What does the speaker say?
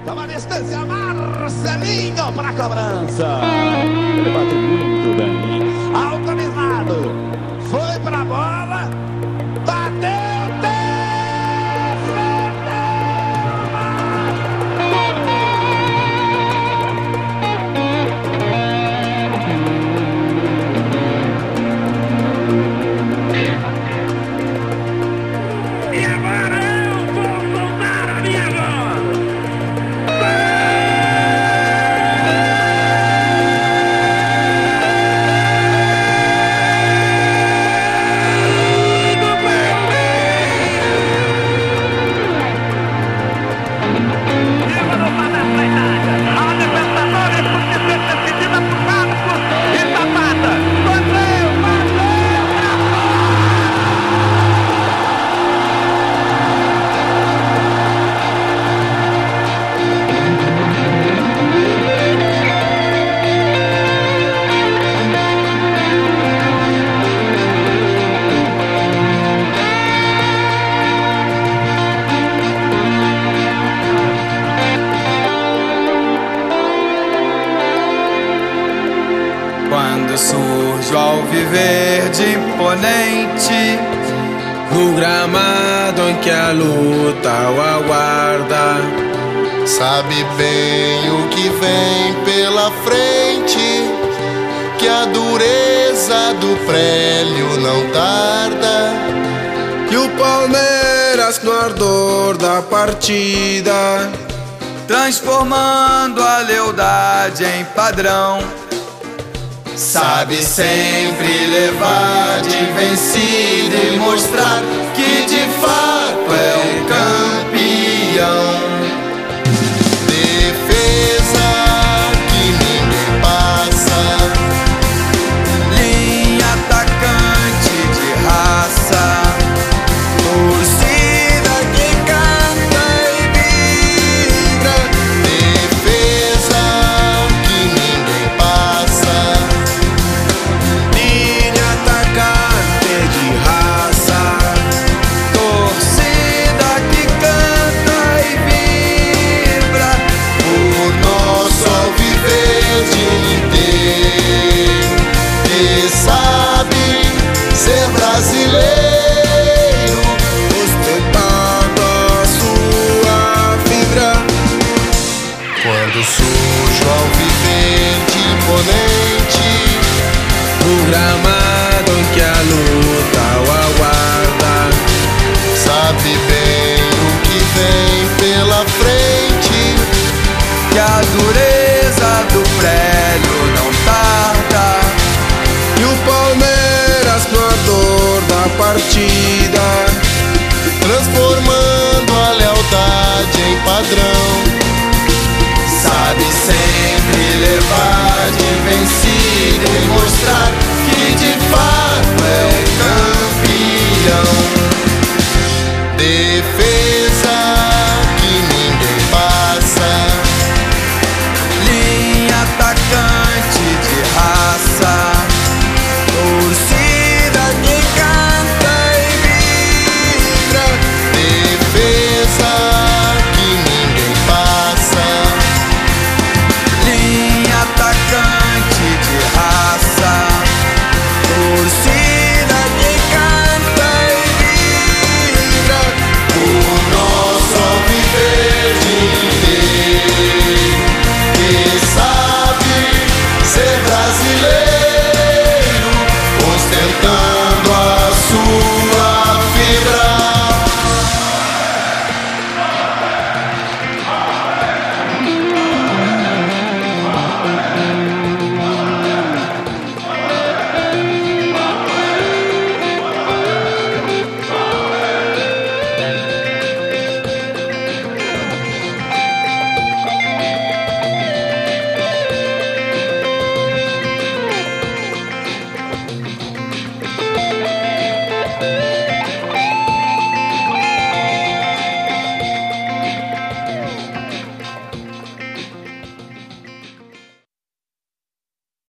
Toma distância, Marcelinho para a cobrança. Ele bate muito bem. Autorizado. Foi para a bola. Bateu. Quando surge o alviverde imponente no gramado em que a luta o aguarda, sabe bem o que vem pela frente, que a dureza do prélio não tarda. E o Palmeiras no ardor da partida, transformando a lealdade em padrão, sabe sempre levar de vencido e mostrar que de fato é um campeão. Defesa que ninguém passa, linha atacante de raça, torcida que canta e vibra. defesa que ninguém passa, Linha atacante de raça, torcida que canta e vibra. o nosso alviverde inteiro, que sabe ser brasileiro, Ostentando a sua fibra. quando surge o alviverde imponente No gramado em que a luta o aguarda, sabe bem o que vem pela frente, que a dureza do prélio não tarda. E o Palmeiras no ardor da partida, transformando a lealdade em padrão, sabe sempre levar de vencido e mostrar que de